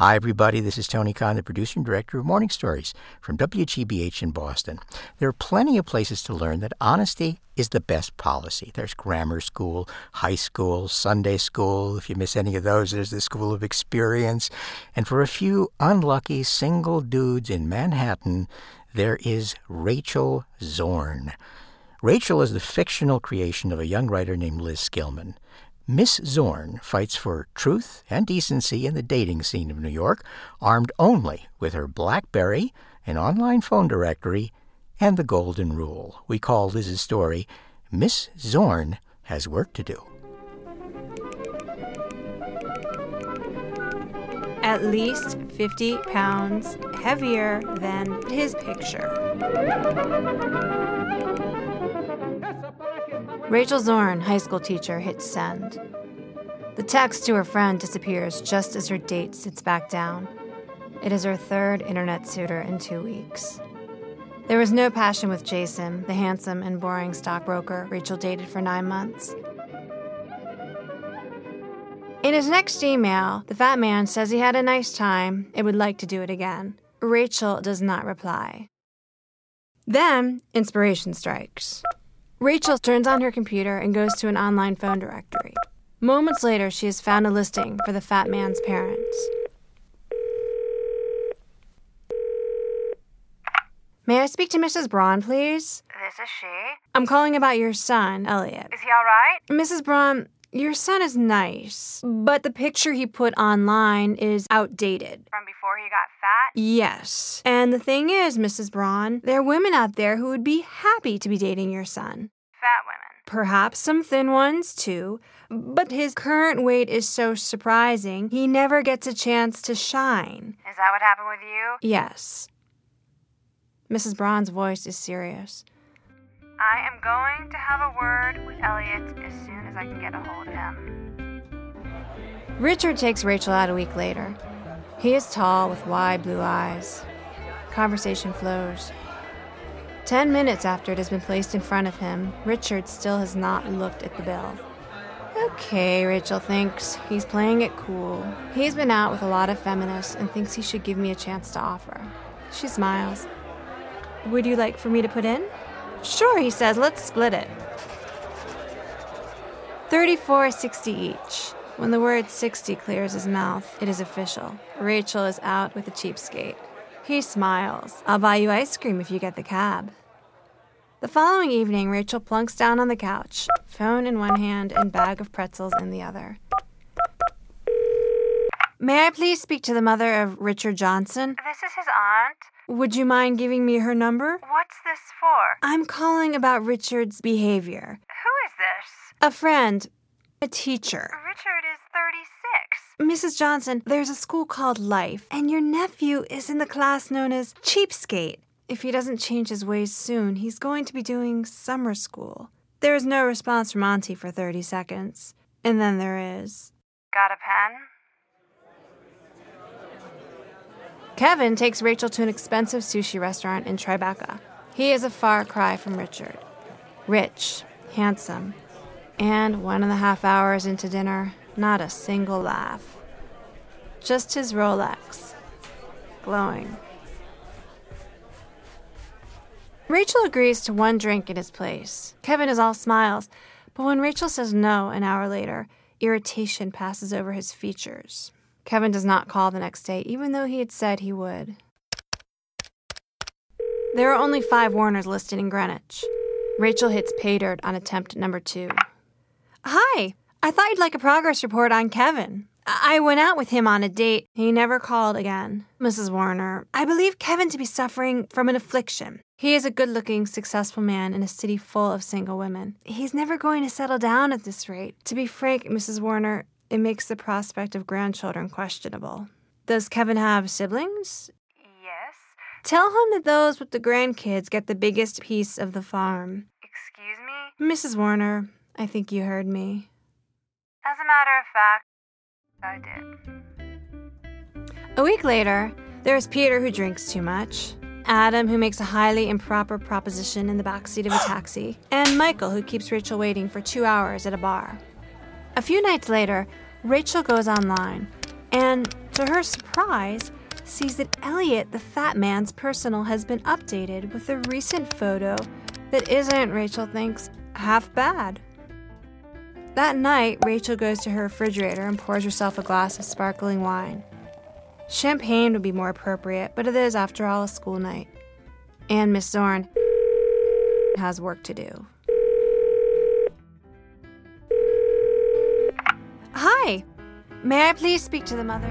Hi, everybody. This is Tony Khan, the producer and director of Morning Stories from WGBH in Boston. There are plenty of places to learn that honesty is the best policy. There's grammar school, high school, Sunday school. If you miss any of those, there's the School of Experience. And for a few unlucky single dudes in Manhattan, there is Rachel Zorn. Rachel is the fictional creation of a young writer named Liz Skillman. Miss Zorn fights for truth and decency in the dating scene of New York, armed only with her BlackBerry, an online phone directory, and the Golden Rule. We call Liz's story, Miss Zorn Has Work to Do. At least 50 pounds heavier than his picture. Rachel Zorn, high school teacher, hits send. The text to her friend disappears just as her date sits back down. It is her third internet suitor in 2 weeks. There was no passion with Jason, the handsome and boring stockbroker Rachel dated for 9 months. In his next email, the fat man says he had a nice time and would like to do it again. Rachel does not reply. Then, inspiration strikes. Rachel turns on her computer and goes to an online phone directory. Moments later, she has found a listing for the fat man's parents. May I speak to Mrs. Braun, please? This is she. I'm calling about your son, Elliot. Is he all right? Mrs. Braun, your son is nice, but the picture he put online is outdated. From before he got fat? Yes. And the thing is, Mrs. Braun, there are women out there who would be happy to be dating your son. Fat women. Perhaps some thin ones, too. But his current weight is so surprising, he never gets a chance to shine. Is that what happened with you? Yes. Mrs. Braun's voice is serious. I am going to have a word with Elliot as soon as I can get a hold of him. Richard takes Rachel out a week later. He is tall with wide blue eyes. Conversation flows. 10 minutes after it has been placed in front of him, Richard still has not looked at the bill. Okay, Rachel thinks. He's playing it cool. He's been out with a lot of feminists and thinks he should give me a chance to offer. She smiles. Would you like for me to put in? Sure, he says. Let's split it. $34.60 each. When the word 60 clears his mouth, it is official. Rachel is out with a cheapskate. He smiles. I'll buy you ice cream if you get the cab. The following evening, Rachel plunks down on the couch, phone in one hand and bag of pretzels in the other. May I please speak to the mother of Richard Johnson? This is his aunt. Would you mind giving me her number? What's this for? I'm calling about Richard's behavior. Who is this? A friend. A teacher. Richard is 36. Mrs. Johnson, there's a school called Life, and your nephew is in the class known as Cheapskate. If he doesn't change his ways soon, he's going to be doing summer school. There is no response from Auntie for 30 seconds. And then there is... Got a pen? Kevin takes Rachel to an expensive sushi restaurant in Tribeca. He is a far cry from Richard. Rich, handsome, and 1.5 hours into dinner, not a single laugh. Just his Rolex, glowing. Rachel agrees to one drink in his place. Kevin is all smiles, but when Rachel says no an hour later, irritation passes over his features. Kevin does not call the next day, even though he had said he would. There are only 5 Warners listed in Greenwich. Rachel hits pay dirt on attempt number 2. Hi, I thought you'd like a progress report on Kevin. I went out with him on a date. He never called again. Mrs. Warner, I believe Kevin to be suffering from an affliction. He is a good-looking, successful man in a city full of single women. He's never going to settle down at this rate. To be frank, Mrs. Warner, it makes the prospect of grandchildren questionable. Does Kevin have siblings? Yes. Tell him that those with the grandkids get the biggest piece of the farm. Excuse me? Mrs. Warner, I think you heard me. As a matter of fact, I did. A week later, there's Peter, who drinks too much, Adam, who makes a highly improper proposition in the backseat of a taxi, and Michael, who keeps Rachel waiting for 2 hours at a bar. A few nights later, Rachel goes online, and To her surprise, sees that Elliot, the fat man's personal, has been updated with a recent photo that isn't, Rachel thinks, half bad. That night, Rachel goes to her refrigerator and pours herself a glass of sparkling wine. Champagne would be more appropriate, but it is, after all, a school night. And Miss Zorn has work to do. Hi! May I please speak to the mother?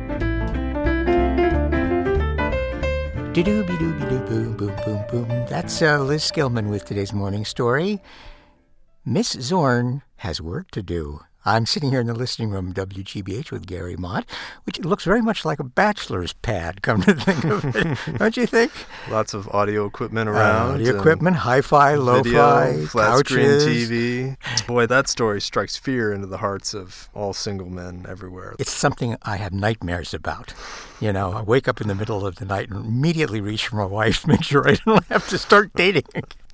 Do-do-be-do-be-do, boom, boom, boom, boom. That's Liz Skillman with today's morning story. Miss Zorn has work to do. I'm sitting here in the listening room, WGBH, with Gary Mott, which looks very much like a bachelor's pad, come to think of it. Don't you think? Lots of audio equipment around. Audio equipment, hi-fi, lo-fi, flat couches. screen TV. Boy, that story strikes fear into the hearts of all single men everywhere. It's something I have nightmares about. You know, I wake up in the middle of the night and immediately reach for my wife to make sure I don't have to start dating.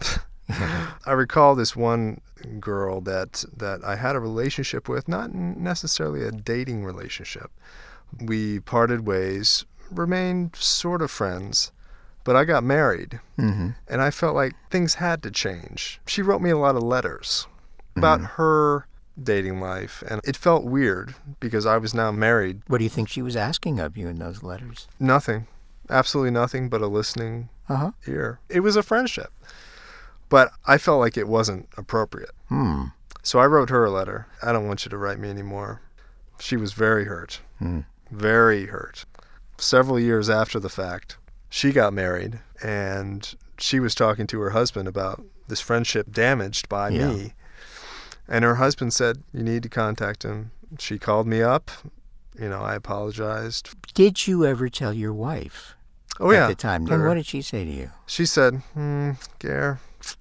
I recall this one girl that I had a relationship with, not necessarily a dating relationship. We parted ways, remained sort of friends, but I got married, and I felt like things had to change. She wrote me a lot of letters about her dating life, and it felt weird because I was now married. What do you think she was asking of you in those letters? Nothing. Absolutely nothing but a listening ear. It was a friendship. But I felt like it wasn't appropriate. So I wrote her a letter. I don't want you to write me anymore. She was very hurt. Very hurt. Several years after the fact, she got married, and she was talking to her husband about this friendship damaged by me. And her husband said, you need to contact him. She called me up. You know, I apologized. Did you ever tell your wife at the time? And what did she say to you? She said, Gare,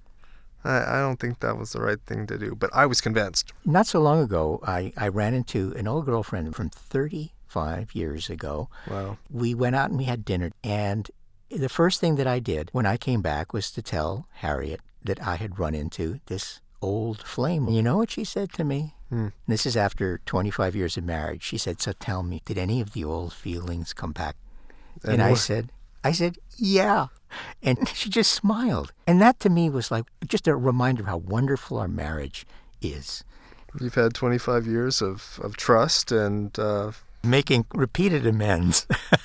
I don't think that was the right thing to do, but I was convinced. Not so long ago, I ran into an old girlfriend from 35 years ago. Wow. We went out and we had dinner, and the first thing that I did when I came back was to tell Harriet that I had run into this old flame. And you know what she said to me? This is after 25 years of marriage. She said, so tell me, did any of the old feelings come back? And I said, yeah. And she just smiled. And that to me was like just a reminder of how wonderful our marriage is. You've had 25 years of trust and making repeated amends.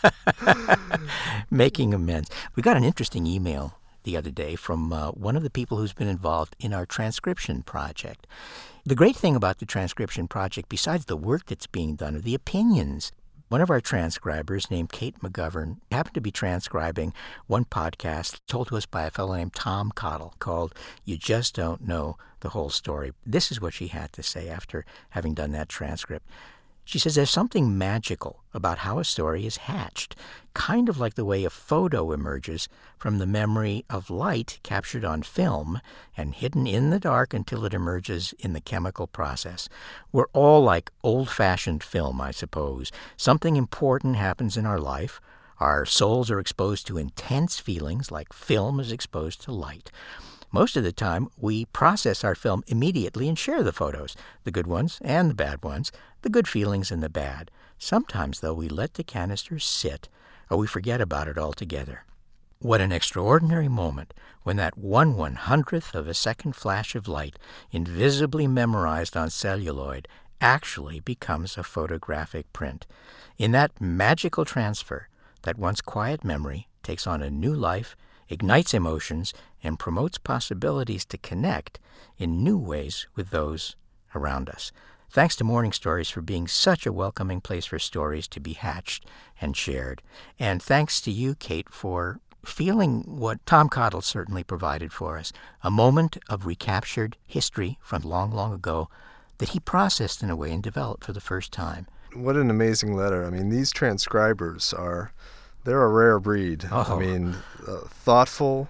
Making amends. We got an interesting email the other day from one of the people who's been involved in our transcription project. The great thing about the transcription project, besides the work that's being done, are the opinions. One of our transcribers, named Kate McGovern, happened to be transcribing one podcast told to us by a fellow named Tom Cottle called You Just Don't Know the Whole Story. This is what she had to say after having done that transcript. She says there's something magical about how a story is hatched, kind of like the way a photo emerges from the memory of light captured on film and hidden in the dark until it emerges in the chemical process. We're all like old-fashioned film, I suppose. Something important happens in our life. Our souls are exposed to intense feelings like film is exposed to light. Most of the time, we process our film immediately and share the photos, the good ones and the bad ones, the good feelings and the bad. Sometimes, though, we let the canister sit, or we forget about it altogether. What an extraordinary moment when that 1/100th of a second flash of light, invisibly memorized on celluloid, actually becomes a photographic print. In that magical transfer, that once quiet memory takes on a new life, ignites emotions, and promotes possibilities to connect in new ways with those around us. Thanks to Morning Stories for being such a welcoming place for stories to be hatched and shared. And thanks to you, Kate, for feeling what Tom Cottle certainly provided for us, a moment of recaptured history from long, long ago that he processed in a way and developed for the first time. What an amazing letter. I mean, these transcribers they're a rare breed. Oh. I mean, thoughtful,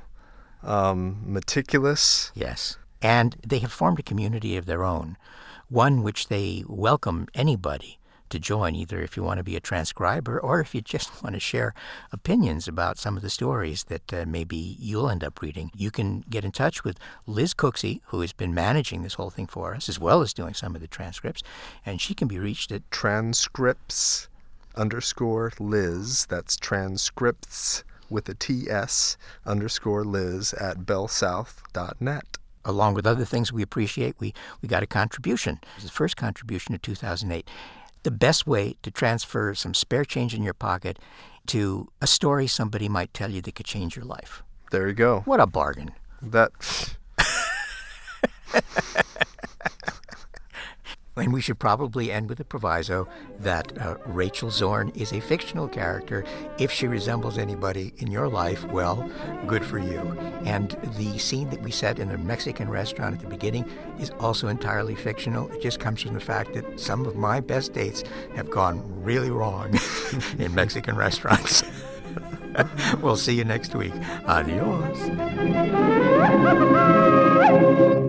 meticulous. Yes. And they have formed a community of their own, one which they welcome anybody to join, either if you want to be a transcriber or if you just want to share opinions about some of the stories that maybe you'll end up reading. You can get in touch with Liz Cooksey, who has been managing this whole thing for us, as well as doing some of the transcripts, and she can be reached at Transcripts _Liz. That's transcripts with a TS _Liz at bellsouth.net. Along with other things we appreciate, we got a contribution. It was the first contribution of 2008. The best way to transfer some spare change in your pocket to a story somebody might tell you that could change your life. There you go. What a bargain. That... And we should probably end with a proviso that Rachel Zorn is a fictional character. If she resembles anybody in your life, well, good for you. And the scene that we set in the Mexican restaurant at the beginning is also entirely fictional. It just comes from the fact that some of my best dates have gone really wrong in Mexican restaurants. We'll see you next week. Adios.